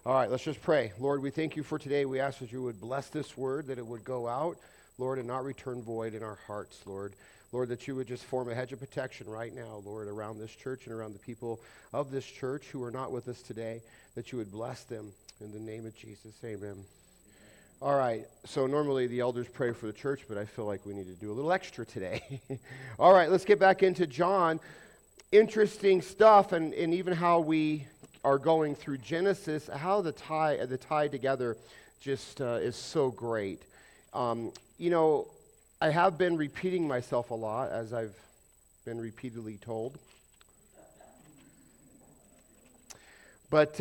All right, let's just pray. Lord, we thank you for today. We ask that you would bless this word, that it would go out, Lord, and not return void in our hearts, Lord. Lord, that you would just form a hedge of protection right now, Lord, around this church and around the people of this church who are not with us today, that you would bless them in the name of Jesus. Amen. All right, so normally the elders pray for the church, but I feel like we need to do a little extra today. All right, let's get back into John. Interesting stuff, and even how we are going through Genesis, how the tie together just is so great. I have been repeating myself a lot, as I've been repeatedly told. But,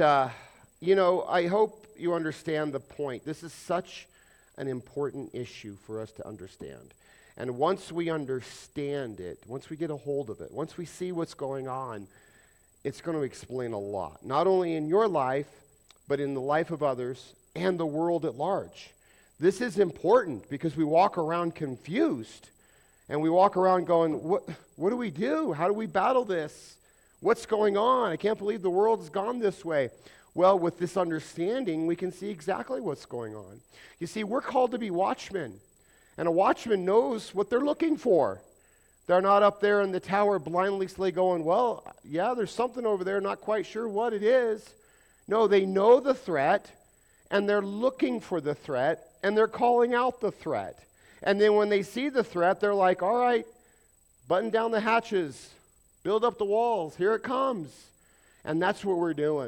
I hope you understand the point. This is such an important issue for us to understand. And once we understand it, once we get a hold of it, once we see what's going on, it's going to explain a lot. Not only in your life, but in the life of others and the world at large. This is important because we walk around confused. And we walk around going, what do we do? How do we battle this? What's going on? I can't believe the world has gone this way. Well, with this understanding, we can see exactly what's going on. You see, we're called to be watchmen. And a watchman knows what they're looking for. They're not up there in the tower blindly going, well, yeah, there's something over there, not quite sure what it is. No, they know the threat, and they're looking for the threat, and they're calling out the threat. And then when they see the threat, they're like, all right, button down the hatches, build up the walls, here it comes. And that's what we're doing.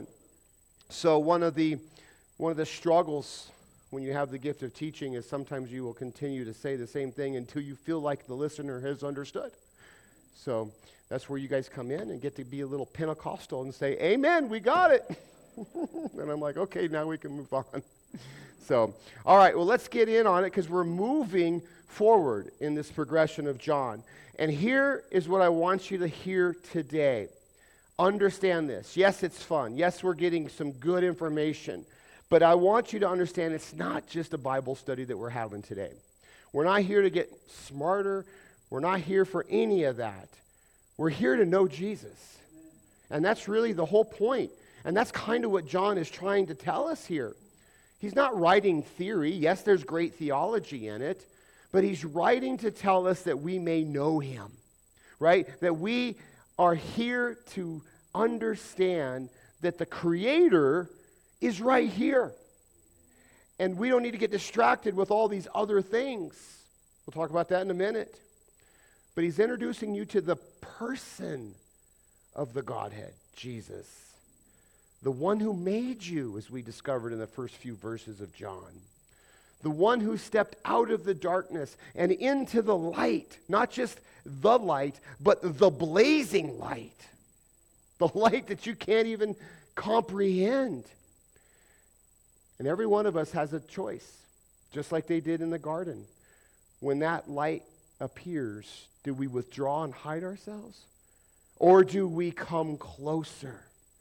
So one of the struggles when you have the gift of teaching is sometimes you will continue to say the same thing until you feel like the listener has understood. So that's where you guys come in and get to be a little Pentecostal and say, amen, we got it. And I'm like, okay, now we can move on. So, all right, well, let's get in on it because we're moving forward in this progression of John. And here is what I want you to hear today. Understand this. Yes, it's fun. Yes, we're getting some good information. But I want you to understand it's not just a Bible study that we're having today. We're not here to get smarter. We're not here for any of that. We're here to know Jesus. And that's really the whole point. And that's kind of what John is trying to tell us here. He's not writing theory. Yes, there's great theology in it. But he's writing to tell us that we may know him. Right? That we are here to understand that the Creator is right here. And we don't need to get distracted with all these other things. We'll talk about that in a minute. But he's introducing you to the person of the Godhead, Jesus. The one who made you, as we discovered in the first few verses of John. The one who stepped out of the darkness and into the light. Not just the light, but the blazing light. The light that you can't even comprehend. And every one of us has a choice, just like they did in the garden. When that light appears, do we withdraw and hide ourselves? Or do we come closer?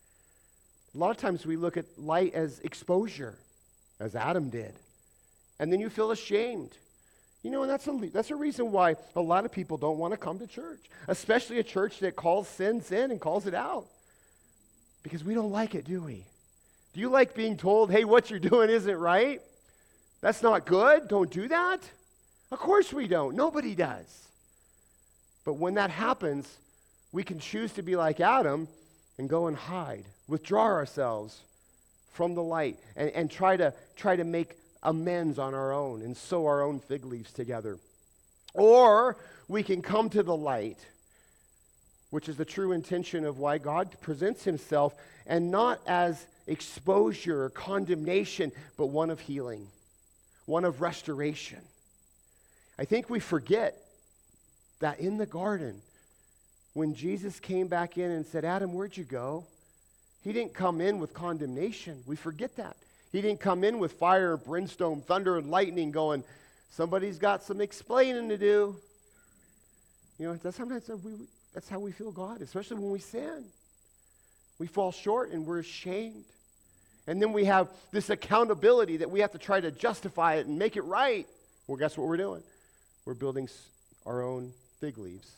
A lot of times we look at light as exposure, as Adam did. And then you feel ashamed. And that's a reason why a lot of people don't want to come to church, especially a church that calls sin and calls it out. Because we don't like it, do we? Do you like being told, hey, what you're doing isn't right? That's not good. Don't do that. Of course we don't. Nobody does. But when that happens, we can choose to be like Adam and go and hide, withdraw ourselves from the light, and try to make amends on our own and sew our own fig leaves together. Or we can come to the light, which is the true intention of why God presents himself, and not as exposure or condemnation, but one of healing, one of restoration. I think we forget that in the garden, when Jesus came back in and said, Adam, where'd you go? He didn't come in with condemnation. We forget that. He didn't come in with fire, brimstone, thunder, and lightning going, somebody's got some explaining to do. That's how we feel God, especially when we sin. We fall short and we're ashamed. And then we have this accountability that we have to try to justify it and make it right. Well, guess what we're doing? We're building our own fig leaves.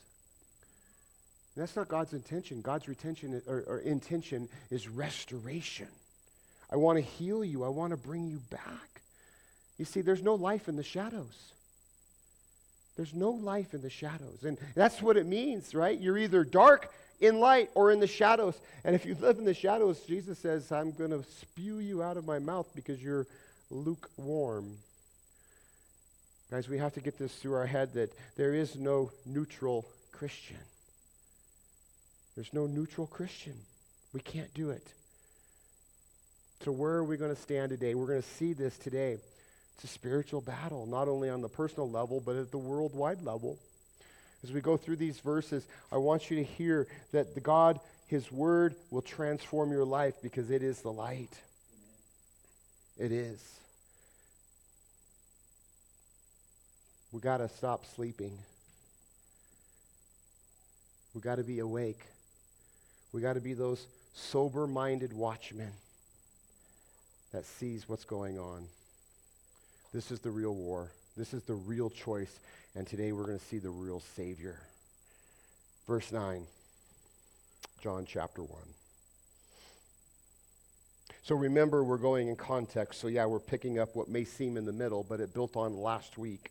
And that's not God's intention. God's intention is restoration. I want to heal you. I want to bring you back. You see, there's no life in the shadows. There's no life in the shadows. And that's what it means, right? You're either dark in light or in the shadows. And if you live in the shadows, Jesus says, I'm going to spew you out of my mouth because you're lukewarm. Guys, we have to get this through our head that there is no neutral Christian. There's no neutral Christian. We can't do it. So where are we going to stand today? We're going to see this today. It's a spiritual battle, not only on the personal level, but at the worldwide level. As we go through these verses, I want you to hear that the God, His Word, will transform your life because it is the light. It is. We got to stop sleeping. We got to be awake. We got to be those sober-minded watchmen that sees what's going on. This is the real war. This is the real choice. And today we're going to see the real Savior. Verse 9, John chapter 1. So remember, we're going in context. So yeah, we're picking up what may seem in the middle, but it built on last week.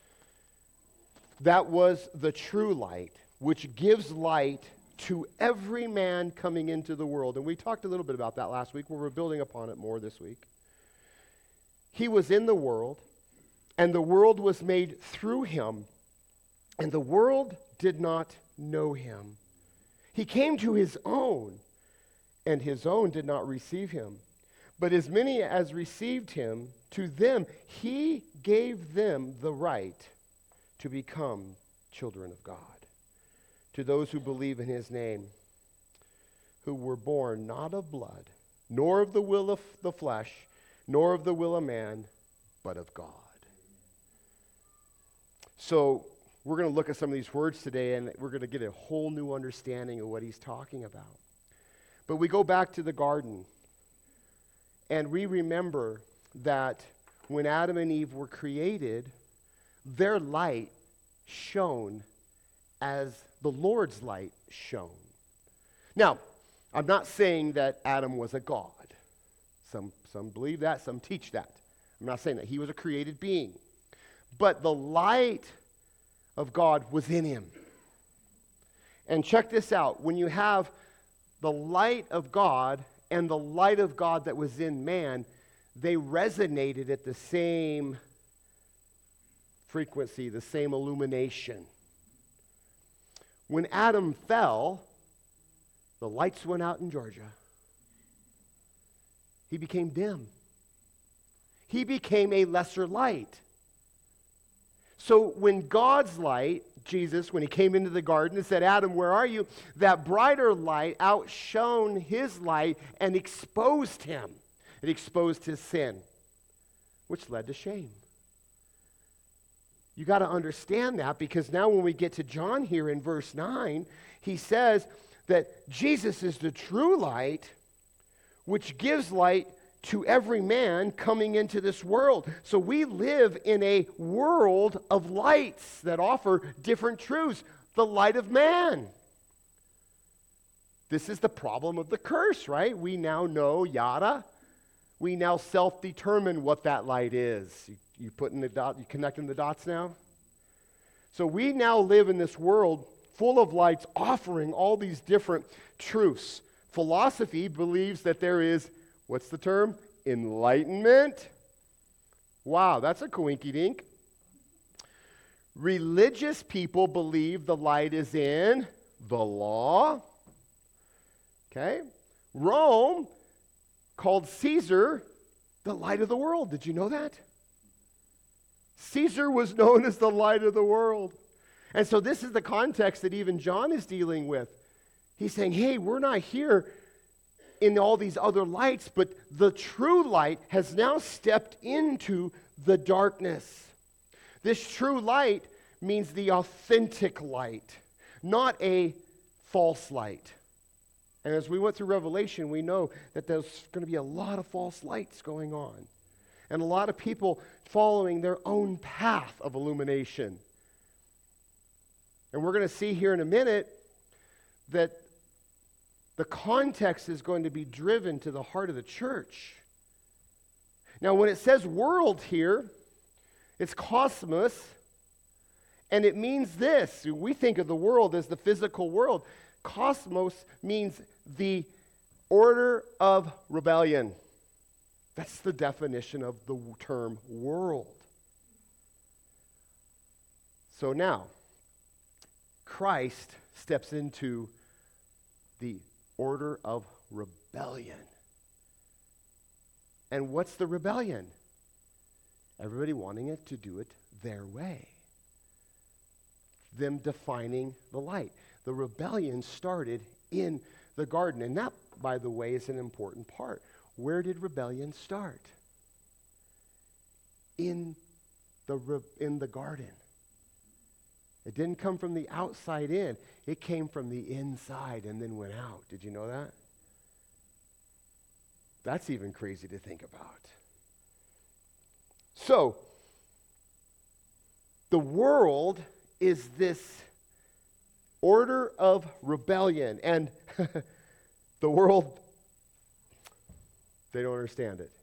That was the true light, which gives light to every man coming into the world. And we talked a little bit about that last week. We're building upon it more this week. He was in the world, and the world was made through him, and the world did not know him. He came to his own, and his own did not receive him. But as many as received him, to them he gave them the right to become children of God, to those who believe in his name, who were born not of blood, nor of the will of the flesh, nor of the will of man, but of God. So we're going to look at some of these words today, and we're going to get a whole new understanding of what he's talking about. But we go back to the garden, and we remember that when Adam and Eve were created, their light shone as the Lord's light shone. Now, I'm not saying that Adam was a god. Some believe that, some teach that. I'm not saying that. He was a created being. But the light of God was in him. And check this out. When you have the light of God and the light of God that was in man, they resonated at the same frequency, the same illumination. When Adam fell, the lights went out in Georgia. He became dim. He became a lesser light. So when God's light, Jesus, when he came into the garden and said, Adam, where are you? That brighter light outshone his light and exposed him. It exposed his sin, which led to shame. You got to understand that, because now when we get to John here in verse 9, he says that Jesus is the true light, which gives light to every man coming into this world. So we live in a world of lights that offer different truths. The light of man. This is the problem of the curse, right? We now know yada. We now self-determine what that light is. You putting the dot, you connecting the dots now? So we now live in this world full of lights offering all these different truths. Philosophy believes that there is, what's the term? Enlightenment. Wow, that's a coinky-dink. Religious people believe the light is in the law. Okay? Rome called Caesar the light of the world. Did you know that? Caesar was known as the light of the world. And so this is the context that even John is dealing with. He's saying, hey, we're not here in all these other lights, but the true light has now stepped into the darkness. This true light means the authentic light, not a false light. And as we went through Revelation, we know that there's going to be a lot of false lights going on, and a lot of people following their own path of illumination. And we're going to see here in a minute that the context is going to be driven to the heart of the church Now, when it says world here, it's cosmos, and it means this. We think of the world as the physical world. Cosmos means the order of rebellion. That's the definition of the term world. So now, Christ steps into the order of rebellion. And what's the rebellion? Everybody wanting it to do it their way. Them defining the light. The rebellion started in the garden. And that, by the way, is an important part. Where did rebellion start? In the garden. It didn't come from the outside in. It came from the inside and then went out. Did you know that? That's even crazy to think about. So, the world is this order of rebellion. And the world, they don't understand it.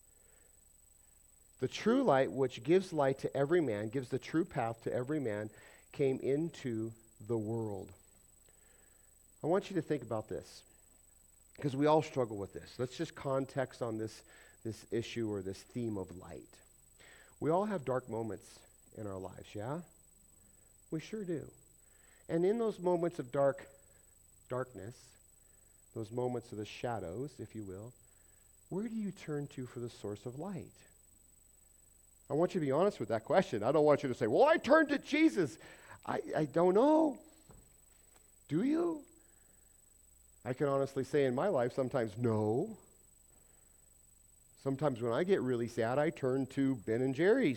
The true light, which gives light to every man, gives the true path to every man, came into the world. I want you to think about this, because we all struggle with this. Let's just context on this issue or this theme of light. We all have dark moments in our lives, yeah? We sure do. And in those moments of darkness, those moments of the shadows, if you will, where do you turn to for the source of light? I want you to be honest with that question. I don't want you to say, well, I turned to Jesus. I don't know. Do you? I can honestly say in my life sometimes no. Sometimes when I get really sad, I turn to Ben and Jerry's.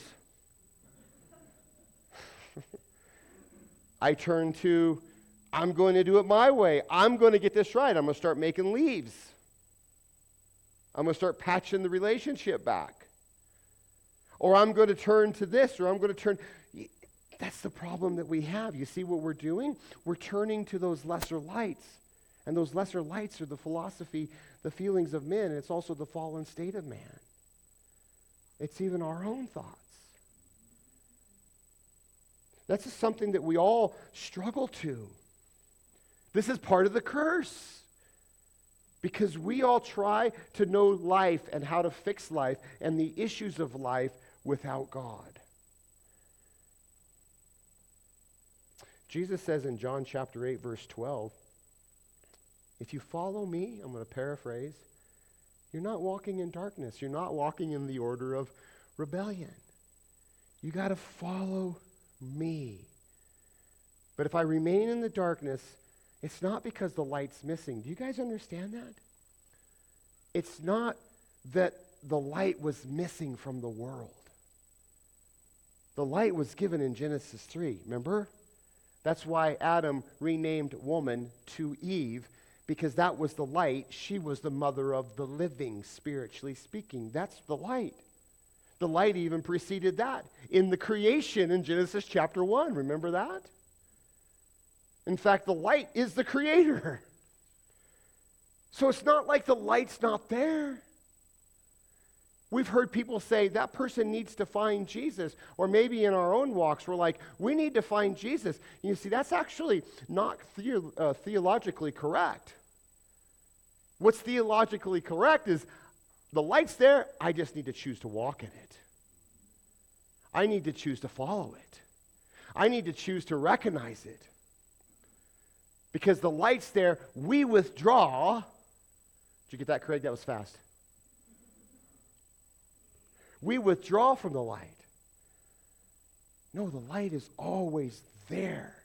I turn to, I'm going to do it my way. I'm going to get this right. I'm going to start making leaves. I'm going to start patching the relationship back. Or I'm going to turn to this, or I'm going to turn. That's the problem that we have. You see what we're doing? We're turning to those lesser lights. And those lesser lights are the philosophy, the feelings of men, and it's also the fallen state of man. It's even our own thoughts. That's just something that we all struggle to. This is part of the curse. Because we all try to know life and how to fix life and the issues of life without God. Jesus says in John chapter 8, verse 12, if you follow me, I'm going to paraphrase, you're not walking in darkness. You're not walking in the order of rebellion. You got to follow me. But if I remain in the darkness, it's not because the light's missing. Do you guys understand that? It's not that the light was missing from the world. The light was given in Genesis 3, remember? That's why Adam renamed woman to Eve, because that was the light. She was the mother of the living, spiritually speaking. That's the light. The light even preceded that in the creation in Genesis chapter 1. Remember that? In fact, the light is the creator. So it's not like the light's not there. We've heard people say that person needs to find Jesus. Or maybe in our own walks, we're like, we need to find Jesus. And you see, that's actually not theologically correct. What's theologically correct is the light's there, I just need to choose to walk in it. I need to choose to follow it. I need to choose to recognize it. Because the light's there, we withdraw. Did you get that, Craig? That was fast. We withdraw from the light. No, the light is always there.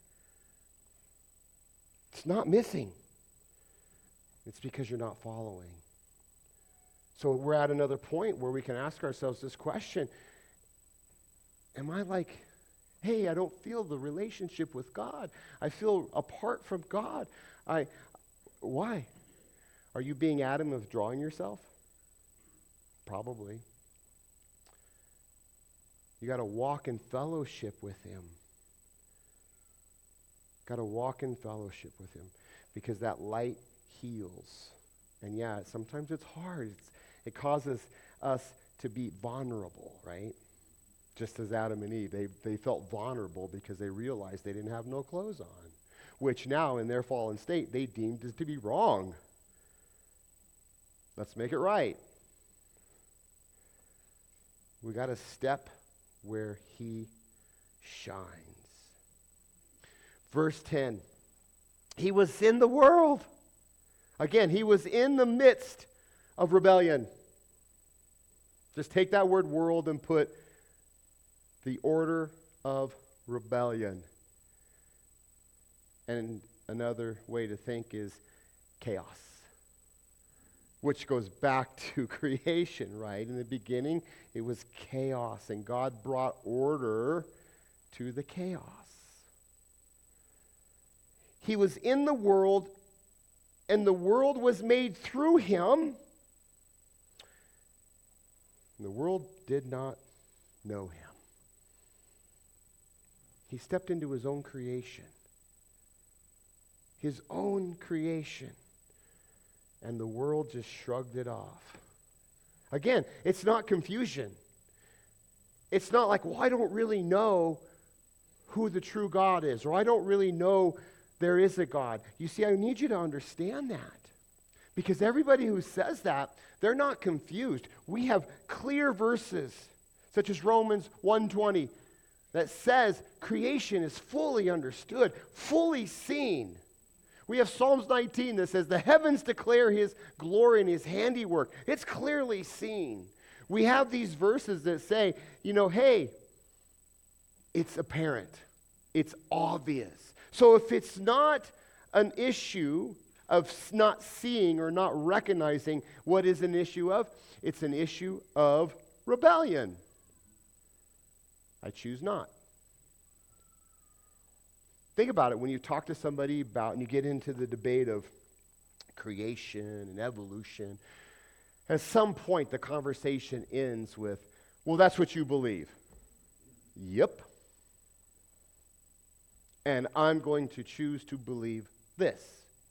It's not missing. It's because you're not following. So we're at another point where we can ask ourselves this question. Am I like, hey, I don't feel the relationship with God. I feel apart from God. Why? Are you being Adam of drawing yourself? Probably. You got to walk in fellowship with him. Got to walk in fellowship with him because that light heals. And yeah, sometimes it's hard. It causes us to be vulnerable, right? Just as Adam and Eve, they felt vulnerable because they realized they didn't have no clothes on, which now in their fallen state they deemed as to be wrong. Let's make it right. We got to step where he shines. Verse 10. He was in the world. Again, he was in the midst of rebellion. Just take that word world and put the order of rebellion. And another way to think is chaos, which goes back to creation, right? In the beginning, it was chaos, and God brought order to the chaos. He was in the world, and the world was made through him. And the world did not know him. He stepped into his own creation. His own creation. And the world just shrugged it off. Again, it's not confusion. It's not like, well, I don't really know who the true God is, or I don't really know there is a God. You see, I need you to understand that. Because everybody who says that, they're not confused. We have clear verses, such as Romans 1:20, that says creation is fully understood, fully seen. We have Psalms 19 that says the heavens declare his glory and his handiwork. It's clearly seen. We have these verses that say, hey, it's apparent. It's obvious. So if it's not an issue of not seeing or not recognizing what is an issue of, it's an issue of rebellion. I choose not. Think about it when you talk to somebody about, and you get into the debate of creation and evolution, at some point the conversation ends with, well, that's what you believe. Yep. And I'm going to choose to believe this.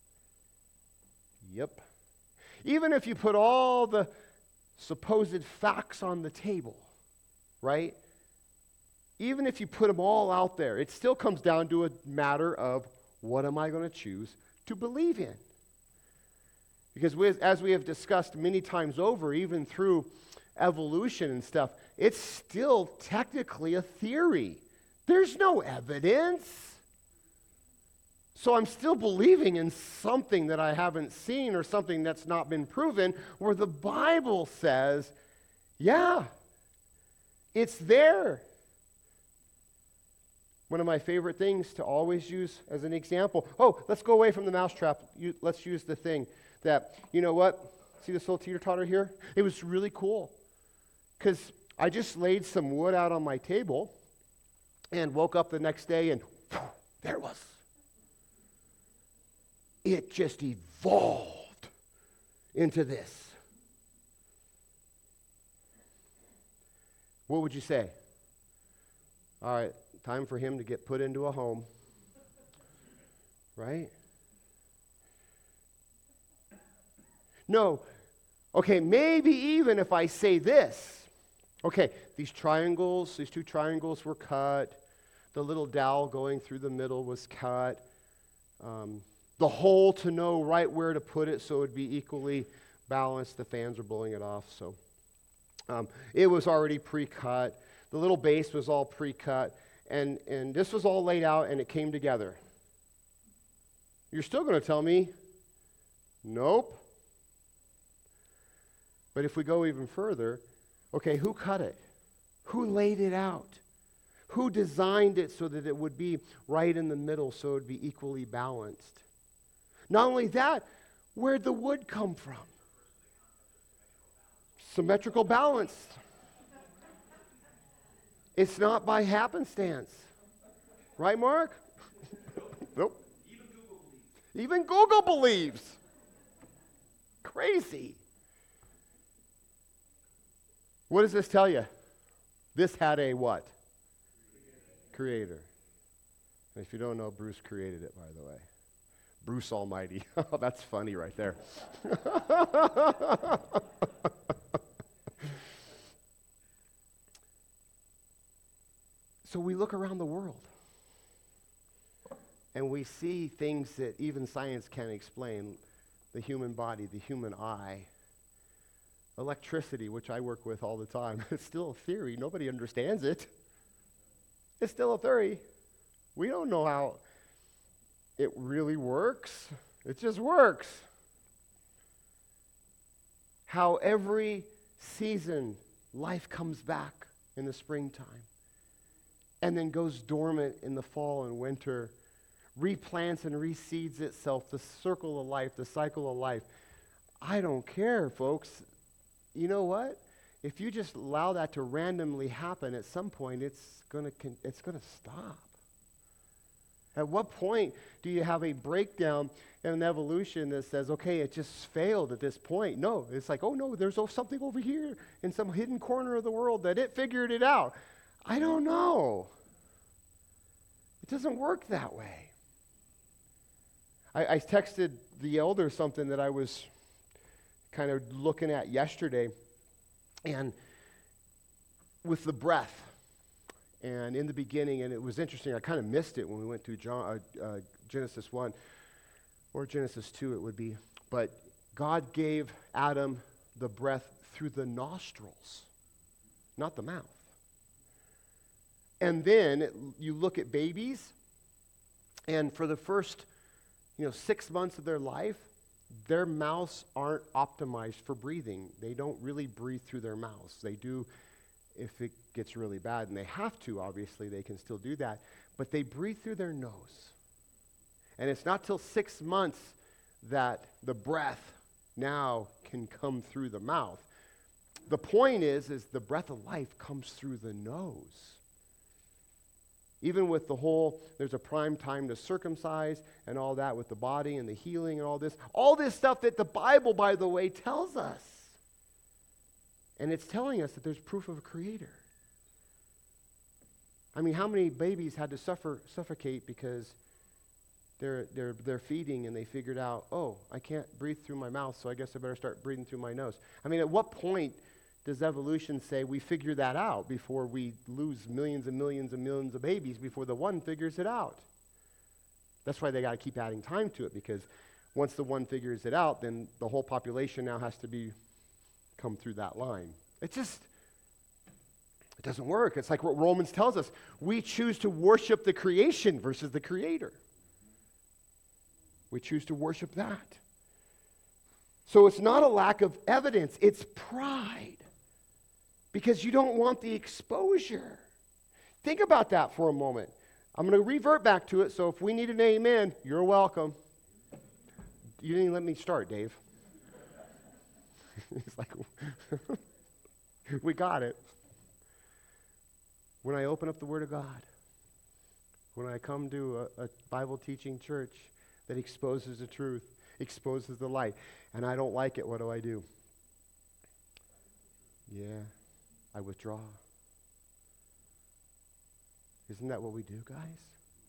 Yep. Even if you put all the supposed facts on the table, right? Even if you put them all out there, it still comes down to a matter of what am I going to choose to believe in? Because as we have discussed many times over, even through evolution and stuff, it's still technically a theory. There's no evidence. So I'm still believing in something that I haven't seen or something that's not been proven, where the Bible says, yeah, it's there. One of my favorite things to always use as an example. Oh, let's go away from the mousetrap. Let's use the thing that, you know what? See this little teeter-totter here? It was really cool because I just laid some wood out on my table and woke up the next day and there it was. It just evolved into this. What would you say? All right, time for him to get put into a home. Right? No. Okay, maybe even if I say this. Okay, these two triangles were cut. The little dowel going through the middle was cut. The hole to know right where to put it so it would be equally balanced. The fans were blowing it off, so it was already pre-cut. The little base was all pre-cut, and this was all laid out, and it came together. You're still going to tell me, nope. But if we go even further, okay, who cut it? Who laid it out? Who designed it so that it would be right in the middle so it would be equally balanced? Not only that, where'd the wood come from? Symmetrical balance. It's not by happenstance. Right, Mark? Nope. Even Google believes. Crazy. What does this tell you? This had a what? Creator. And if you don't know, Bruce created it, by the way. Bruce Almighty. Oh, that's funny right there. So we look around the world and we see things that even science can't explain. The human body, the human eye, electricity, which I work with all the time. It's still a theory. Nobody understands it. It's still a theory. We don't know how it really works. It just works. How every season life comes back in the springtime and then goes dormant in the fall and winter, replants and reseeds itself, the circle of life, the cycle of life. I don't care, folks. You know what? If you just allow that to randomly happen, at some point it's going to stop. At what point do you have a breakdown in an evolution that says, okay, it just failed at this point? No, it's like, oh no, there's something over here in some hidden corner of the world that it figured it out. I don't know. It doesn't work that way. I texted the elder something that I was kind of looking at yesterday, and with the breath, and in the beginning, and it was interesting, I kind of missed it when we went through Genesis 1, or Genesis 2 it would be, but God gave Adam the breath through the nostrils, not the mouth. And then you look at babies, and for the first 6 months of their life, their mouths aren't optimized for breathing. They don't really breathe through their mouths. They do if it gets really bad, and they have to, obviously, they can still do that. But they breathe through their nose. And it's not till 6 months that the breath now can come through the mouth. The point is the breath of life comes through the nose. Even with the whole, there's a prime time to circumcise and all that with the body and the healing and all this stuff that the Bible, by the way, tells us. And it's telling us that there's proof of a creator. I mean, how many babies had to suffocate because they're feeding and they figured out, oh, I can't breathe through my mouth, so I guess I better start breathing through my nose. I mean, at what point does evolution say we figure that out before we lose millions and millions and millions of babies before the one figures it out? That's why they got to keep adding time to it, because once the one figures it out, then the whole population now has to come through that line. It doesn't work. It's like what Romans tells us. We choose to worship the creation versus the creator. We choose to worship that. So it's not a lack of evidence, it's pride. Because you don't want the exposure. Think about that for a moment. I'm going to revert back to it, so if we need an amen, you're welcome. You didn't even let me start, Dave. He's like, we got it. When I open up the Word of God, when I come to a Bible teaching church that exposes the truth, exposes the light, and I don't like it, what do? Yeah, I withdraw. Isn't that what we do, guys?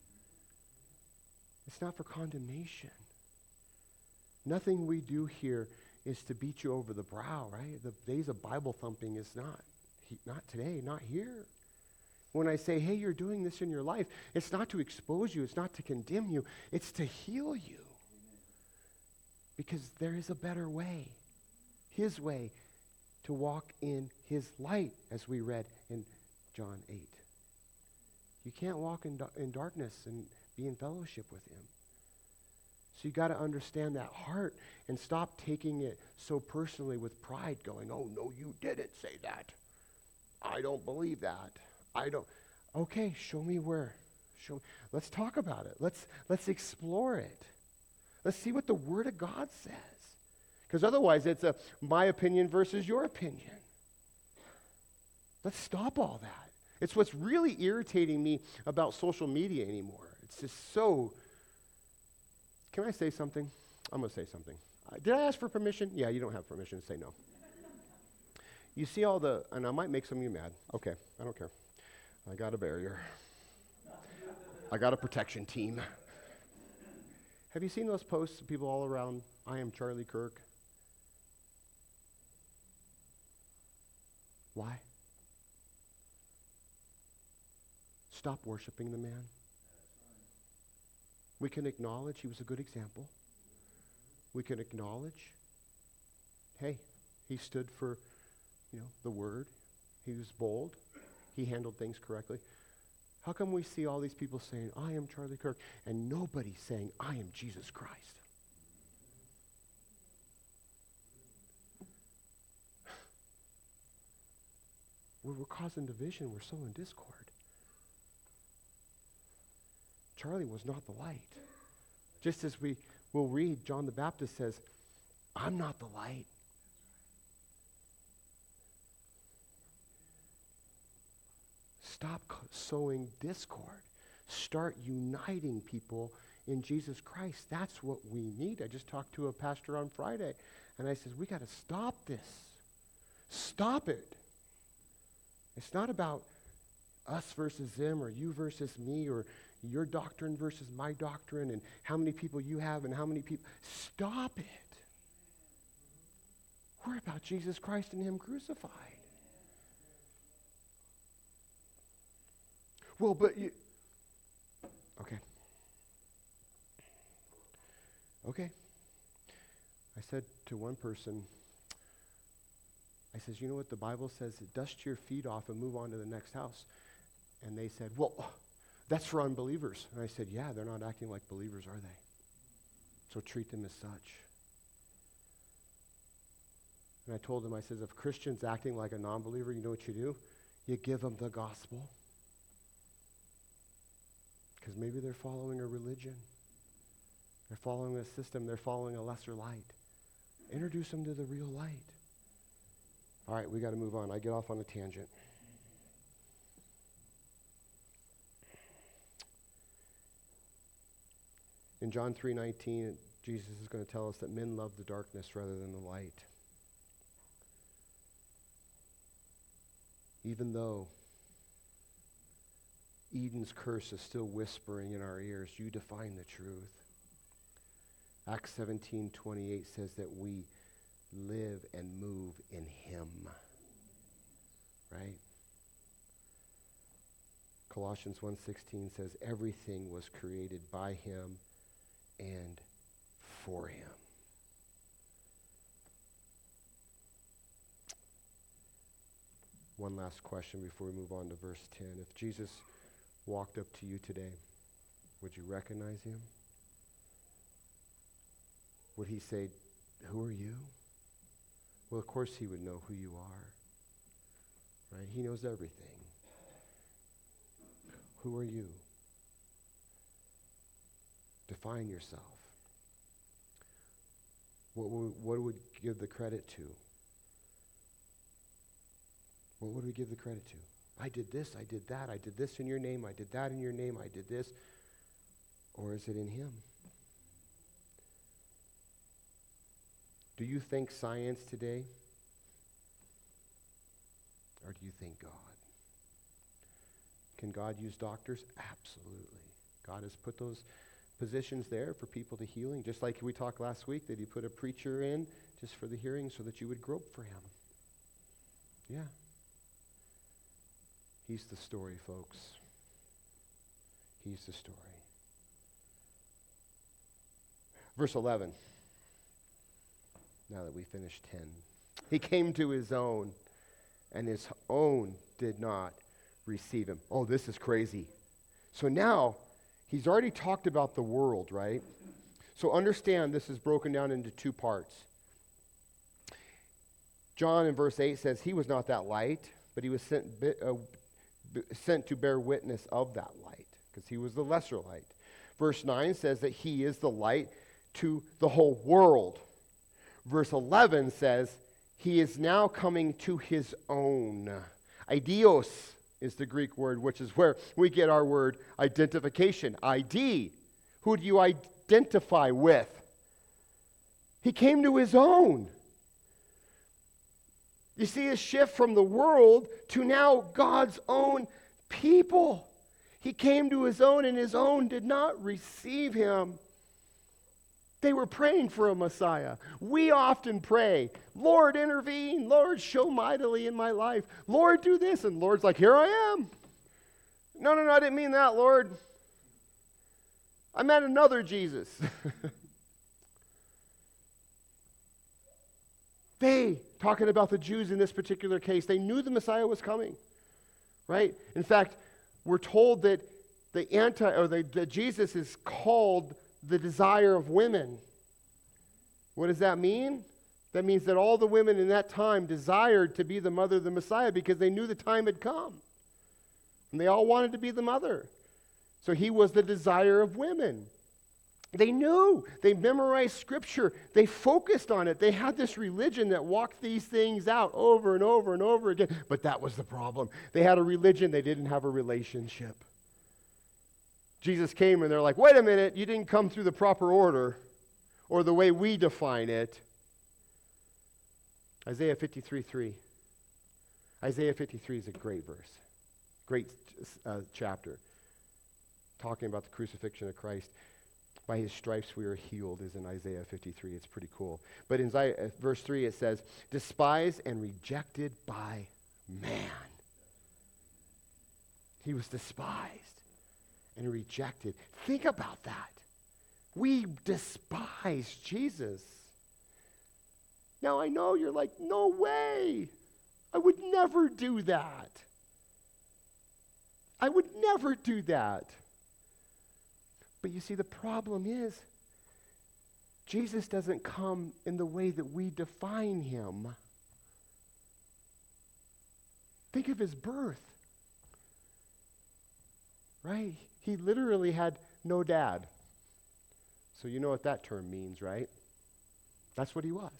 It's not for condemnation. Nothing we do here is to beat you over the brow, right? The days of Bible thumping is not today, not here. When I say, hey, you're doing this in your life, it's not to expose you, it's not to condemn you, it's to heal you. Because there is a better way, His way, to walk in His light, as we read in John 8. You can't walk in darkness and be in fellowship with Him. So you got to understand that heart and stop taking it so personally with pride, going, oh, no, you didn't say that. I don't believe that. Okay, show me where. Let's talk about it. Let's explore it. Let's see what the Word of God says. Because otherwise it's my opinion versus your opinion. Let's stop all that. It's what's really irritating me about social media anymore. It's just so... Can I say something? I'm going to say something. Did I ask for permission? Yeah, you don't have permission to say no. You see and I might make some of you mad. Okay, I don't care. I got a barrier. I got a protection team. Have you seen those posts of people all around, I am Charlie Kirk? Why? stop worshiping the man. We can acknowledge he was a good example. We can acknowledge, hey, he stood for, the word. He was bold. He handled things correctly. How come we see all these people saying, I am Charlie Kirk, and nobody saying, I am Jesus Christ? We're causing division. We're sowing discord. Charlie was not the light. Just as we will read, John the Baptist says, I'm not the light. Stop sowing discord. Start uniting people in Jesus Christ. That's what we need. I just talked to a pastor on Friday, and I said, we got to stop this. Stop it. It's not about us versus them, or you versus me, or your doctrine versus my doctrine, and how many people you have and how many people. Stop it. We're about Jesus Christ and him crucified. Well, but you... Okay. I said to one person, I says, you know what the Bible says? Dust your feet off and move on to the next house. And they said, well, that's for unbelievers. And I said, yeah, they're not acting like believers, are they? So treat them as such. And I told them, I says, if Christians acting like a non-believer, you know what you do? You give them the gospel. Because maybe they're following a religion. They're following a system. They're following a lesser light. Introduce them to the real light. All right, we got to move on. I get off on a tangent. In John 3:19, Jesus is going to tell us that men love the darkness rather than the light. Even though Eden's curse is still whispering in our ears, you define the truth. Acts 17:28 says that we live and move in him. Right? Colossians 1:16 says everything was created by him and for him. One last question before we move on to verse 10. If Jesus walked up to you today, would you recognize him? Would he say, who are you? Well, of course he would know who you are. Right? He knows everything. Who are you? Define yourself. What would we give the credit to? What would we give the credit to? I did this, I did that, I did this in your name, I did that in your name, I did this. Or is it in him? Do you think science today? Or do you think God? Can God use doctors? Absolutely. God has put those positions there for people to healing, just like we talked last week that he put a preacher in just for the hearing so that you would grope for him. Yeah. He's the story, folks. He's the story. Verse 11. Now that we finished 10. He came to his own, and his own did not receive him. Oh, this is crazy. So now, he's already talked about the world, right? So understand this is broken down into two parts. John in verse 8 says he was not that light, but he was sent to bear witness of that light, because he was the lesser light. Verse 9 says that he is the light to the whole world. Verse 11 says he is now coming to his own. Idios is the Greek word, which is where we get our word identification. ID. Who do you identify with? He came to his own. You see a shift from the world to now God's own people. He came to his own, and his own did not receive him. They were praying for a Messiah. We often pray, Lord, intervene. Lord, show mightily in my life. Lord, do this. And Lord's like, here I am. No, I didn't mean that, Lord. I meant another Jesus. They, talking about the Jews in this particular case, they knew the Messiah was coming, right? In fact, we're told that that Jesus is called the desire of women. What does that mean? That means that all the women in that time desired to be the mother of the Messiah because they knew the time had come. And they all wanted to be the mother. So he was the desire of women. They knew. They memorized Scripture. They focused on it. They had this religion that walked these things out over and over and over again. But that was the problem. They had a religion. They didn't have a relationship. Jesus came and they're like, wait a minute, you didn't come through the proper order or the way we define it. Isaiah 53:3. Isaiah 53 is a great verse. Great chapter. Talking about the crucifixion of Christ. By his stripes we are healed is in Isaiah 53. It's pretty cool. But in verse 3 it says, despised and rejected by man. He was despised and rejected. Think about that. We despise Jesus. Now I know you're like, no way. I would never do that. I would never do that. But you see, the problem is, Jesus doesn't come in the way that we define him. Think of his birth. Right? He literally had no dad. So you know what that term means, right? That's what he was.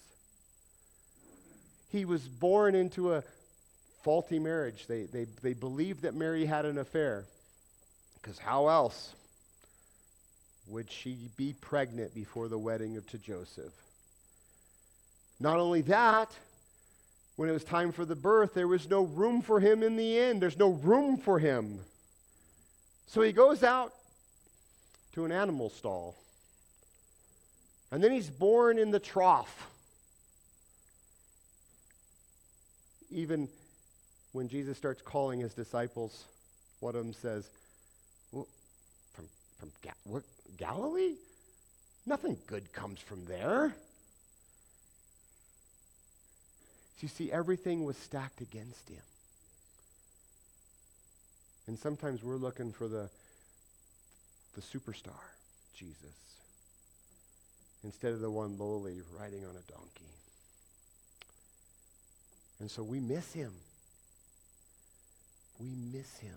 He was born into a faulty marriage. They believed that Mary had an affair. Because how else would she be pregnant before the wedding to Joseph? Not only that, when it was time for the birth, there was no room for him in the inn. There's no room for him. So he goes out to an animal stall. And then he's born in the trough. Even when Jesus starts calling his disciples, one of them says, well, from Galilee? Nothing good comes from there. So you see, everything was stacked against him. And sometimes we're looking for the superstar, Jesus, instead of the one lowly riding on a donkey. And so we miss him. We miss him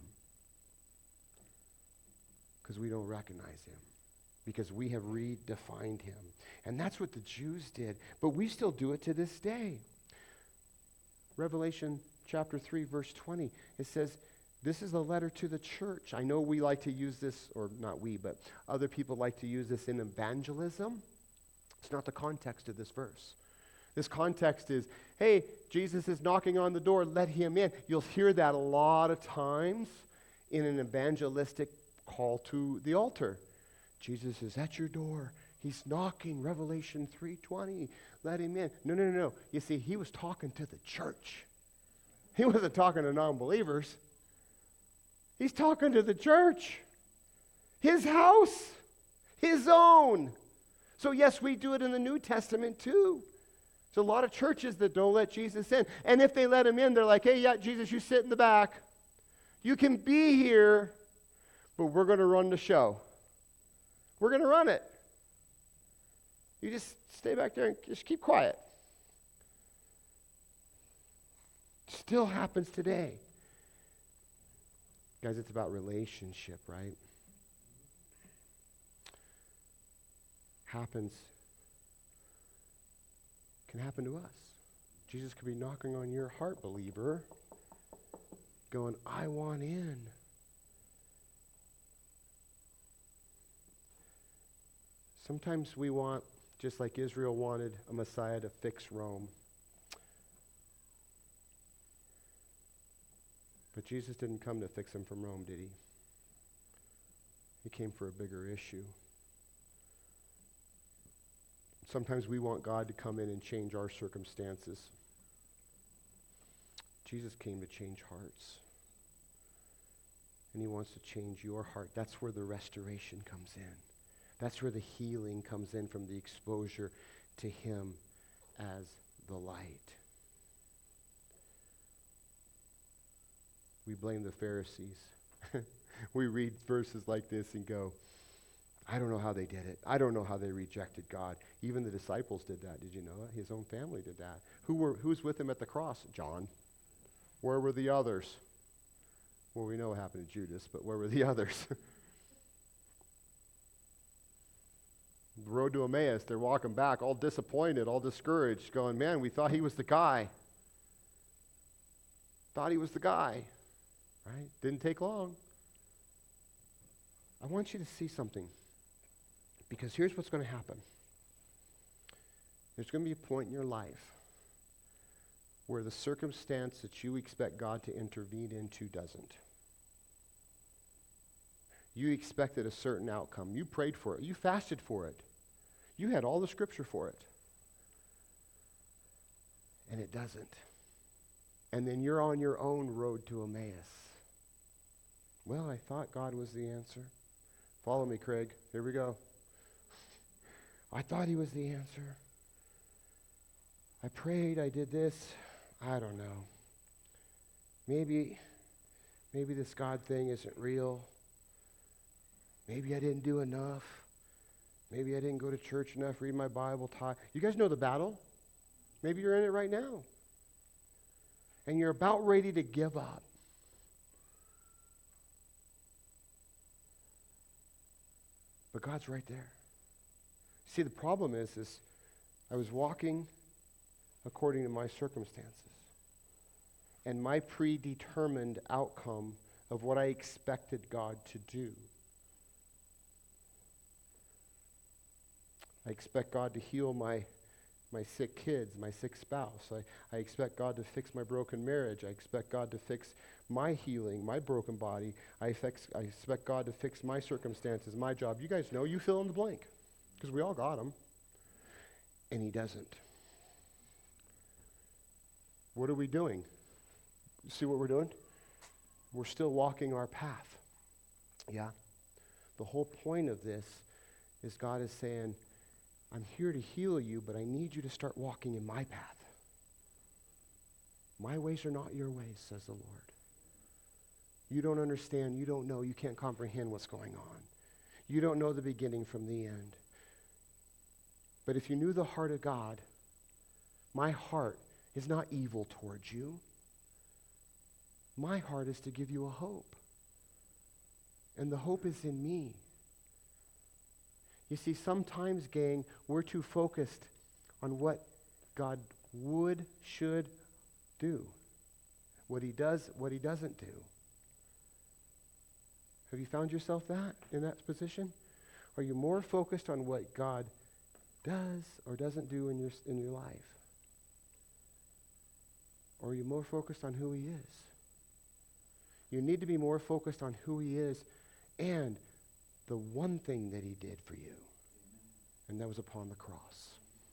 because we don't recognize him, because we have redefined him. And that's what the Jews did, but we still do it to this day. Revelation chapter 3, verse 20, it says, this is a letter to the church. I know we like to use this, or not we, but other people like to use this in evangelism. It's not the context of this verse. This context is, hey, Jesus is knocking on the door, let him in. You'll hear that a lot of times in an evangelistic call to the altar. Jesus is at your door. He's knocking, Revelation 3:20. Let him in. No. You see, he was talking to the church. He wasn't talking to non-believers. He's talking to the church. His house. His own. So yes, we do it in the New Testament too. There's a lot of churches that don't let Jesus in. And if they let him in, they're like, hey, yeah, Jesus, you sit in the back. You can be here, but we're going to run the show. We're going to run it. You just stay back there and just keep quiet. Still happens today. Guys, it's about relationship, right? Can happen to us. Jesus could be knocking on your heart, believer, going, I want in. Sometimes we want, just like Israel wanted, a Messiah to fix Rome. But Jesus didn't come to fix him from Rome, did he? He came for a bigger issue. Sometimes we want God to come in and change our circumstances. Jesus came to change hearts. and he wants to change your heart. That's where the restoration comes in. That's where the healing comes in, from the exposure to him as the light. We blame the Pharisees. We read verses like this and go, I don't know how they did it. I don't know how they rejected God. Even the disciples did that. Did you know that? His own family did that. Who's with him at the cross? John. Where were the others? Well, we know what happened to Judas, but where were the others? The road to Emmaus, they're walking back, all disappointed, all discouraged, going, man, we thought he was the guy. Thought he was the guy. Right? Didn't take long. I want you to see something. Because here's what's going to happen. There's going to be a point in your life where the circumstance that you expect God to intervene into doesn't. You expected a certain outcome. You prayed for it. You fasted for it. You had all the scripture for it. And it doesn't. And then you're on your own road to Emmaus. Well, I thought God was the answer. Follow me, Craig. Here we go. I thought he was the answer. I prayed, I did this. I don't know. Maybe this God thing isn't real. Maybe I didn't do enough. Maybe I didn't go to church enough, read my Bible, tithe. You guys know the battle? Maybe you're in it right now. And you're about ready to give up. But God's right there. See, the problem is I was walking according to my circumstances. And my predetermined outcome of what I expected God to do. I expect God to heal my sick kids, my sick spouse. I expect God to fix my broken marriage. I expect God to fix my healing, my broken body. I expect God to fix my circumstances, my job. You guys know, you fill in the blank. Because we all got them. And he doesn't. What are we doing? You see what we're doing? We're still walking our path. Yeah? The whole point of this is God is saying, I'm here to heal you, but I need you to start walking in my path. My ways are not your ways, says the Lord. You don't understand, you don't know, you can't comprehend what's going on. You don't know the beginning from the end. But if you knew the heart of God, my heart is not evil towards you. My heart is to give you a hope. And the hope is in me. You see, sometimes, gang, we're too focused on what God would, should do. What he does, what he doesn't do. Have you found yourself in that position? Are you more focused on what God does or doesn't do in your life? Or are you more focused on who he is? You need to be more focused on who he is and the one thing that he did for you. And that was upon the cross.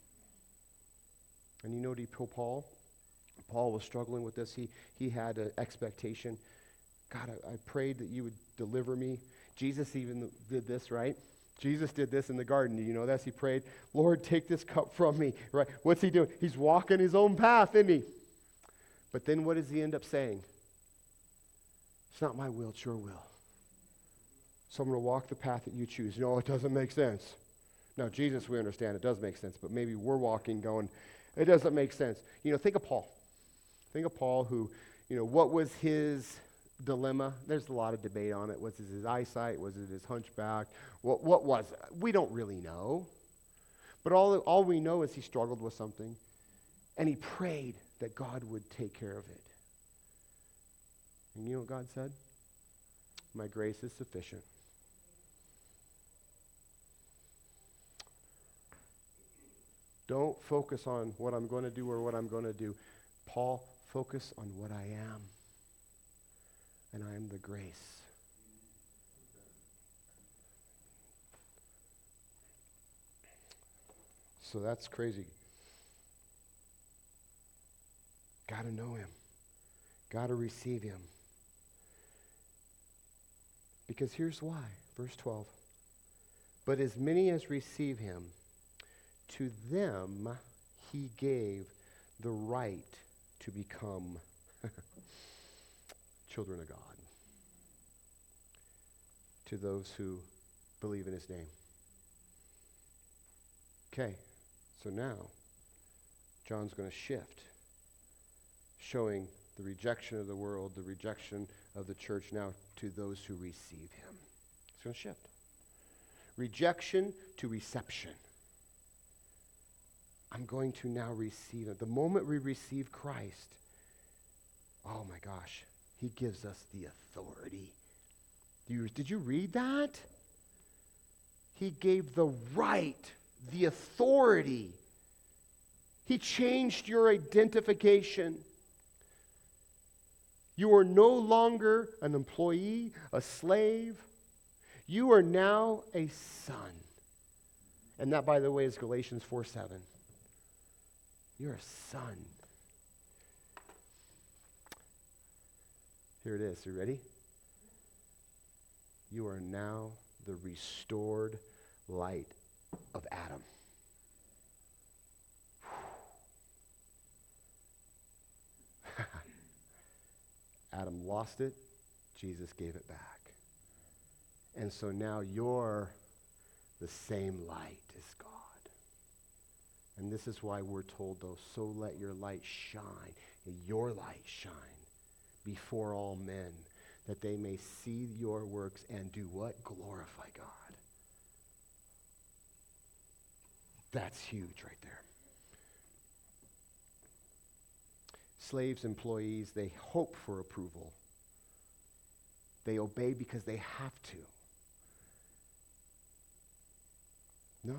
And you know, Paul was struggling with this. He had an expectation. God, I prayed that you would deliver me. Jesus even did this, right? Jesus did this in the garden. Do you know this? He prayed, Lord, take this cup from me. Right? What's he doing? He's walking his own path, isn't he? But then what does he end up saying? It's not my will, it's your will. So I'm going to walk the path that you choose. No, it doesn't make sense. Now, Jesus, we understand it does make sense, but maybe we're walking going, it doesn't make sense. You know, think of Paul. Think of Paul who, what was his dilemma? There's a lot of debate on it. Was it his eyesight? Was it his hunchback? What was it? We don't really know. But all we know is he struggled with something, and he prayed that God would take care of it. And you know what God said? My grace is sufficient. Don't focus on what I'm going to do or what I'm going to do. Paul, focus on what I am. And I am the grace. So that's crazy. Got to know him. Got to receive him. Because here's why. Verse 12. But as many as receive him, to them he gave the right to become children of God. To those who believe in his name. Okay, so now John's going to shift, showing the rejection of the world, the rejection of the church now to those who receive him. It's going to shift. Rejection to reception. I'm going to now receive it. The moment we receive Christ, oh my gosh, he gives us the authority. Did you read that? He gave the right, the authority. He changed your identification. You are no longer an employee, a slave. You are now a son. And that, by the way, is Galatians 4:7. You're a son. Here it is. You ready? You are now the restored light of Adam. Adam lost it. Jesus gave it back. And so now you're the same light as God. And this is why we're told, though, so let your light shine, your light shine before all men, that they may see your works and do what? Glorify God. That's huge right there. Slaves, employees, they hope for approval. They obey because they have to. No.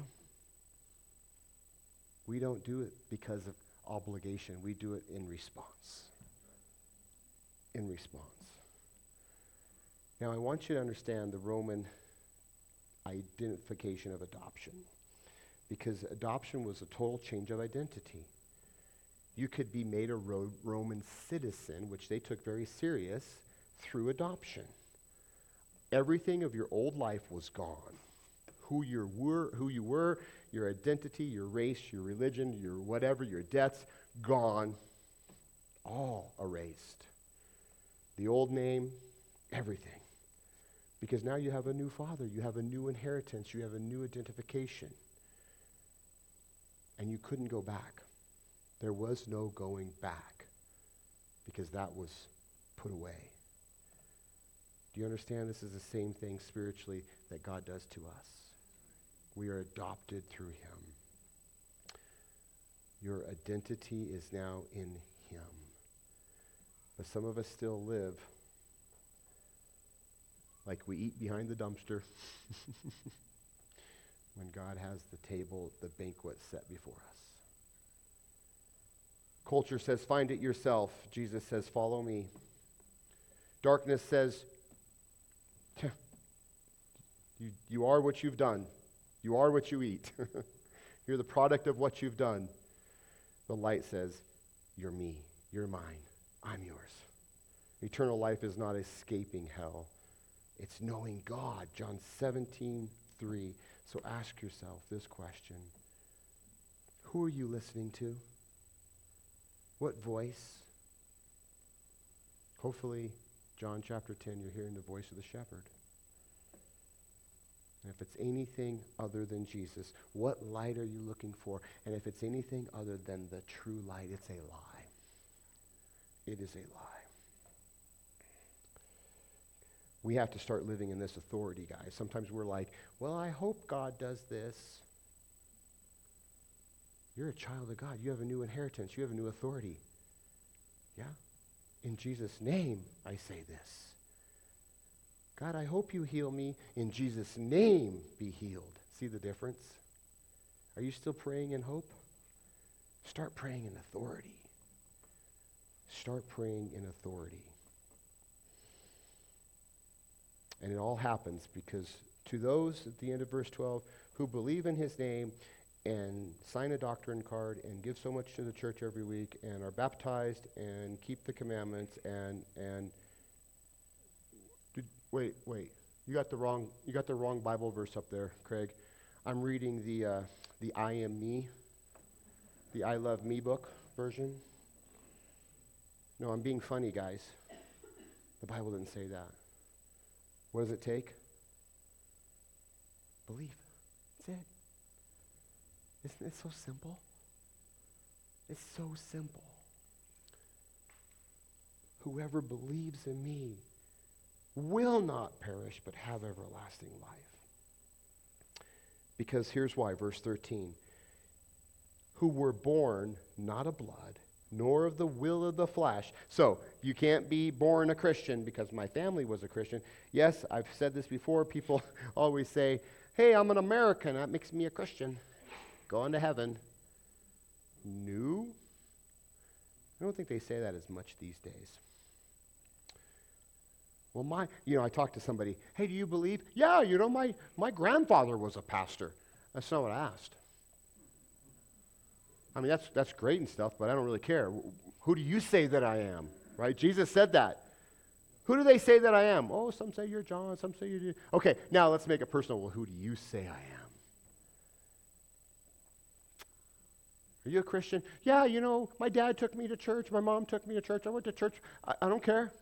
We don't do it because of obligation. We do it in response. In response. Now, I want you to understand the Roman identification of adoption, because adoption was a total change of identity. You could be made a Roman citizen, which they took very serious, through adoption. Everything of your old life was gone. Who you were, your identity, your race, your religion, your whatever, your debts, gone. All erased. The old name, everything. Because now you have a new father, you have a new inheritance, you have a new identification. And you couldn't go back. There was no going back, because that was put away. Do you understand? This is the same thing spiritually that God does to us. We are adopted through him. Your identity is now in him. But some of us still live like we eat behind the dumpster when God has the table, the banquet set before us. Culture says, find it yourself. Jesus says, follow me. Darkness says, you are what you've done. You are what you eat. You're the product of what you've done. The light says, you're me. You're mine. I'm yours. Eternal life is not escaping hell. It's knowing God. John 17:3. So ask yourself this question. Who are you listening to? What voice? Hopefully, John chapter 10, you're hearing the voice of the shepherd. And if it's anything other than Jesus, what light are you looking for? And if it's anything other than the true light, it's a lie. It is a lie. We have to start living in this authority, guys. Sometimes we're like, well, I hope God does this. You're a child of God. You have a new inheritance. You have a new authority. Yeah? In Jesus' name, I say this. God, I hope you heal me. In Jesus' name, be healed. See the difference? Are you still praying in hope? Start praying in authority. Start praying in authority. And it all happens because to those at the end of verse 12 who believe in his name and sign a doctrine card and give so much to the church every week and are baptized and keep the commandments and wait. You got the wrong Bible verse up there, Craig. I'm reading the I Am Me, the I Love Me book version. No, I'm being funny, guys. The Bible didn't say that. What does it take? Belief. That's it. Isn't it so simple? It's so simple. Whoever believes in me will not perish but have everlasting life. Because here's why, verse 13. Who were born not of blood, nor of the will of the flesh. So, you can't be born a Christian because my family was a Christian. Yes, I've said this before. People always say, hey, I'm an American. That makes me a Christian. Going to heaven. No. I don't think they say that as much these days. Well, I talked to somebody, hey, do you believe? Yeah, my grandfather was a pastor. That's not what I asked. I mean, that's great and stuff, but I don't really care. Who do you say that I am? Right? Jesus said that. Who do they say that I am? Oh, some say you're John, some say you're... Okay, now let's make it personal. Well, who do you say I am? Are you a Christian? Yeah, my dad took me to church. My mom took me to church. I went to church. I don't care.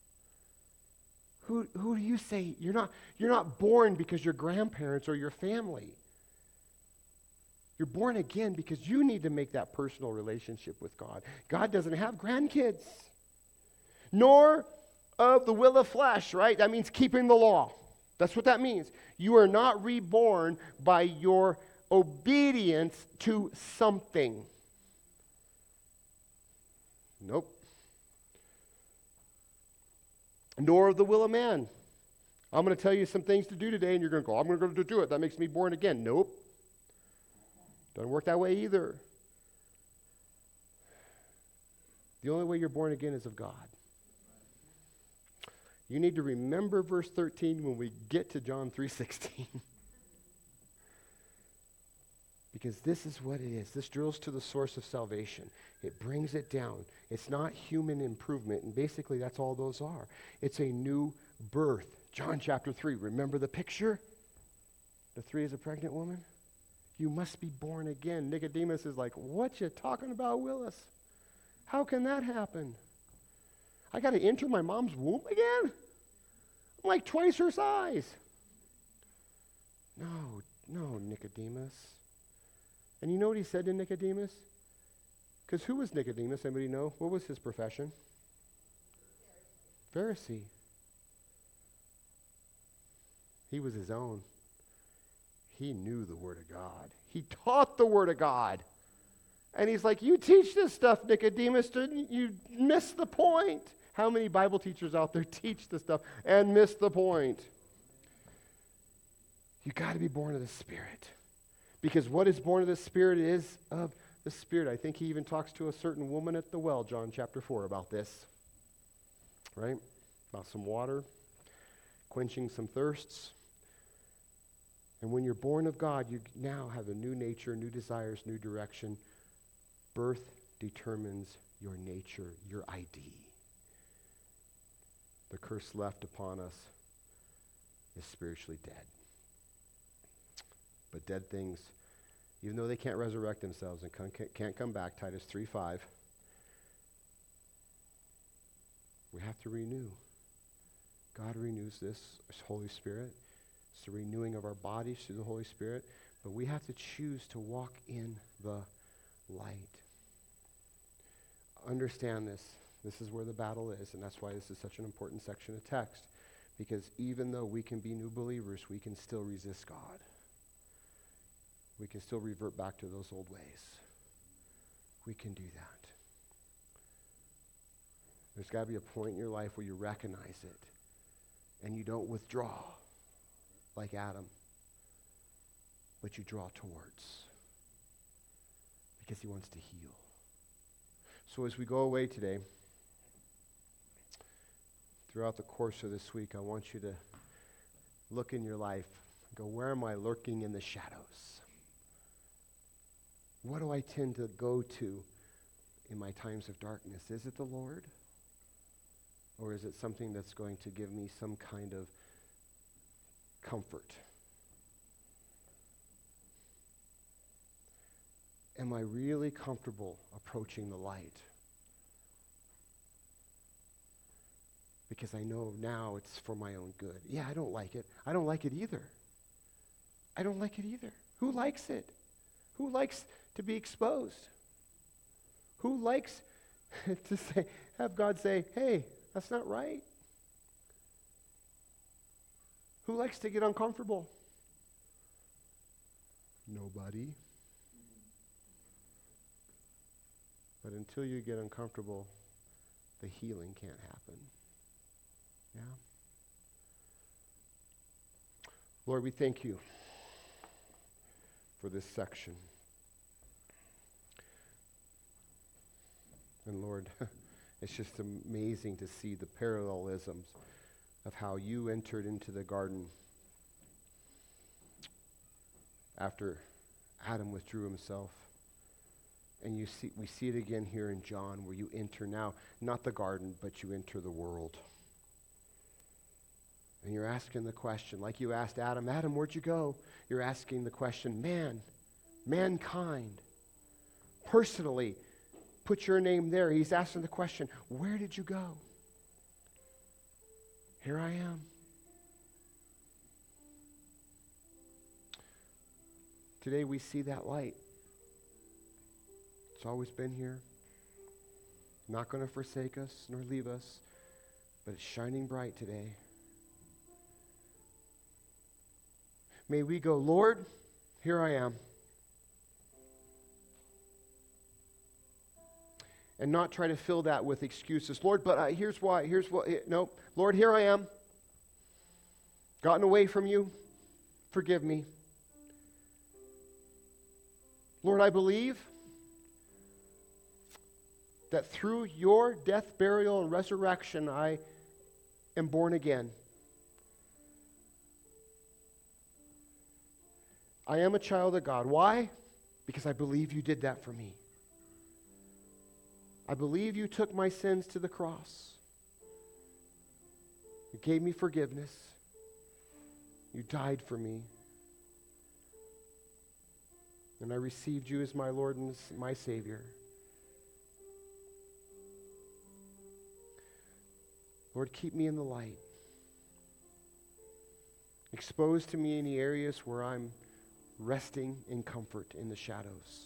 Who do you say? You're not born because your grandparents or your family. You're born again because you need to make that personal relationship with God. God doesn't have grandkids. Nor of the will of flesh, right? That means keeping the law. That's what that means. You are not reborn by your obedience to something. Nope. Nor of the will of man. I'm going to tell you some things to do today, and you're going to go, I'm going to go to do it. That makes me born again. Nope. Doesn't work that way either. The only way you're born again is of God. You need to remember verse 13 when we get to John 3:16. Because this is what it is. This drills to the source of salvation. It brings it down. It's not human improvement, and basically that's all those are. It's a new birth. John chapter 3, remember the picture? The 3 is a pregnant woman? You must be born again. Nicodemus is like, what you talking about, Willis? How can that happen? I got to enter my mom's womb again? I'm like twice her size. No, Nicodemus. And you know what he said to Nicodemus? Because who was Nicodemus? Anybody know? What was his profession? Pharisee. He was his own. He knew the Word of God. He taught the Word of God. And he's like, you teach this stuff, Nicodemus. You miss the point. How many Bible teachers out there teach this stuff and miss the point? You got to be born of the Spirit. Because what is born of the Spirit is of the Spirit. I think he even talks to a certain woman at the well, John chapter 4, about this. Right? About some water, quenching some thirsts. And when you're born of God, you now have a new nature, new desires, new direction. Birth determines your nature, your ID. The curse left upon us is spiritually dead. But dead things, even though they can't resurrect themselves and can't come back, Titus 3:5, we have to renew. God renews this, His Holy Spirit. It's the renewing of our bodies through the Holy Spirit. But we have to choose to walk in the light. Understand this. This is where the battle is, and that's why this is such an important section of text. Because even though we can be new believers, we can still resist God. We can still revert back to those old ways. We can do that. There's got to be a point in your life where you recognize it, and you don't withdraw like Adam, but you draw towards, because he wants to heal. So as we go away today, throughout the course of this week, I want you to look in your life and go, where am I lurking in the shadows? What do I tend to go to in my times of darkness? Is it the Lord? Or is it something that's going to give me some kind of comfort. Am I really comfortable approaching the light? Because I know now it's for my own good. Yeah, I don't like it. I don't like it either. I don't like it either. Who likes it? Who likes to be exposed? Who likes to have God say, hey, that's not right? Who likes to get uncomfortable? Nobody. But until you get uncomfortable, the healing can't happen. Yeah? Lord, we thank you for this section. And Lord, it's just amazing to see the parallelisms of how you entered into the garden after Adam withdrew himself. And we see it again here in John, where you enter now, not the garden, but you enter the world. And you're asking the question, like you asked Adam, Adam, where'd you go? You're asking the question, mankind, personally, put your name there. He's asking the question, where did you go? Here I am. Today we see that light. It's always been here. Not going to forsake us nor leave us, but it's shining bright today. May we go, Lord, here I am. And not try to fill that with excuses. Lord, but here's why. No, Lord, here I am. Gotten away from you. Forgive me. Lord, I believe that through your death, burial, and resurrection, I am born again. I am a child of God. Why? Because I believe you did that for me. I believe you took my sins to the cross. You gave me forgiveness. You died for me. And I received you as my Lord and my Savior. Lord, keep me in the light. Expose to me any areas where I'm resting in comfort in the shadows.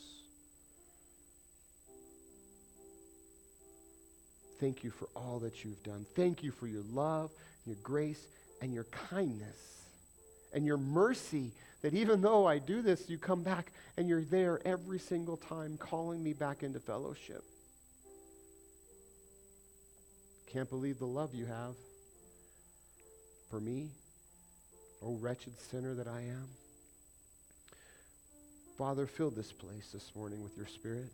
Thank you for all that you've done. Thank you for your love, your grace, and your kindness, and your mercy, that even though I do this, you come back and you're there every single time calling me back into fellowship. Can't believe the love you have for me, oh wretched sinner that I am. Father, fill this place this morning with your Spirit.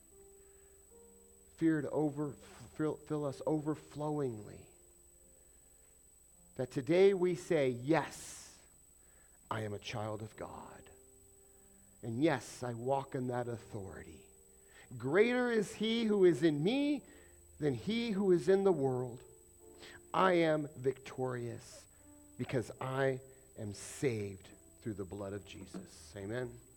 Fill us overflowingly. That today we say, yes, I am a child of God. And yes, I walk in that authority. Greater is he who is in me than he who is in the world. I am victorious because I am saved through the blood of Jesus. Amen.